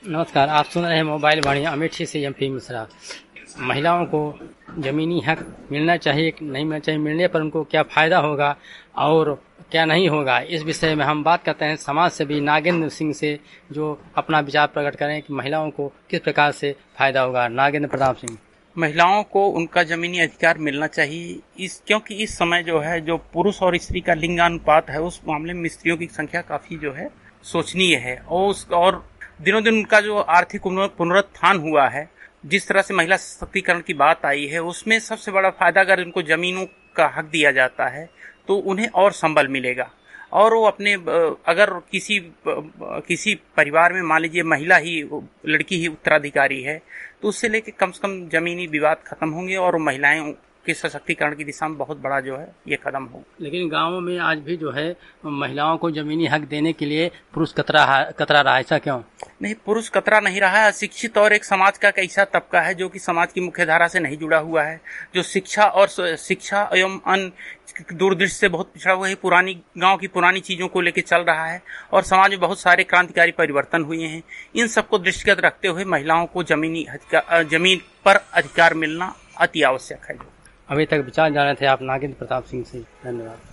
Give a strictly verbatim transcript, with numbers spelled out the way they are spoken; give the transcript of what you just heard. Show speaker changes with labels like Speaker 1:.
Speaker 1: नमस्कार, आप सुन रहे हैं मोबाइल वाणी अमेठी से एम पी मिश्रा। महिलाओं को ज़मीनी हक मिलना चाहिए कि नहीं मिलना चाहिए, मिलने पर उनको क्या फ़ायदा होगा और क्या नहीं होगा, इस विषय में हम बात करते हैं समाज सेवी नागेंद्र सिंह से, जो अपना विचार प्रकट करें कि महिलाओं को किस प्रकार से फ़ायदा होगा। नागेंद्र प्रताप सिंह।
Speaker 2: महिलाओं को उनका जमीनी अधिकार मिलना चाहिए, इस क्योंकि इस समय जो है जो पुरुष और स्त्री का लिंगानुपात है, उस मामले में स्त्रियों की संख्या काफी जो है शोचनीय है। और उस और दिनों दिन उनका जो आर्थिक पुनरुत्थान हुआ है, जिस तरह से महिला सशक्तिकरण की बात आई है, उसमें सबसे बड़ा फायदा अगर उनको जमीनों का हक दिया जाता है तो उन्हें और संबल मिलेगा। और वो अपने अगर किसी किसी परिवार में मान लीजिए महिला ही लड़की ही उत्तराधिकारी है, तो उससे लेके कम से कम जमीनी विवाद खत्म होंगे और महिलाएं के सशक्तिकरण की दिशा में बहुत बड़ा जो है ये कदम हो।
Speaker 1: लेकिन गांवों में आज भी जो है महिलाओं को जमीनी हक देने के लिए पुरुष कतरा कतरा रहा है, ऐसा क्यों?
Speaker 2: नहीं, पुरुष कतरा नहीं रहा है। अशिक्षित और एक समाज का ऐसा तबका है जो कि समाज की मुख्य धारा से नहीं जुड़ा हुआ है, जो शिक्षा और शिक्षा एवं अन्य दूरदृष्टि से बहुत पिछड़ा हुआ है, पुरानी गांव की पुरानी चीजों को लेकर चल रहा है और समाज में बहुत सारे क्रांतिकारी परिवर्तन हुए हैं। इन सबको दृष्टिगत रखते हुए महिलाओं को जमीनी जमीन पर अधिकार मिलना अति आवश्यक है।
Speaker 1: अभी तक विचार जान रहे थे आप नागेंद्र प्रताप सिंह से। धन्यवाद।